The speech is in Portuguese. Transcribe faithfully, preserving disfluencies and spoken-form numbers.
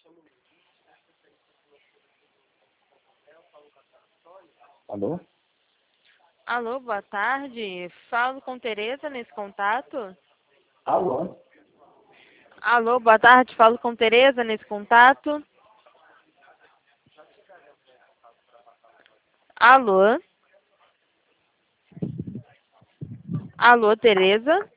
Alô? Alô, boa tarde. Falo com Tereza nesse contato. Alô? Alô, boa tarde. Falo com Tereza nesse contato. Alô? Alô, Tereza?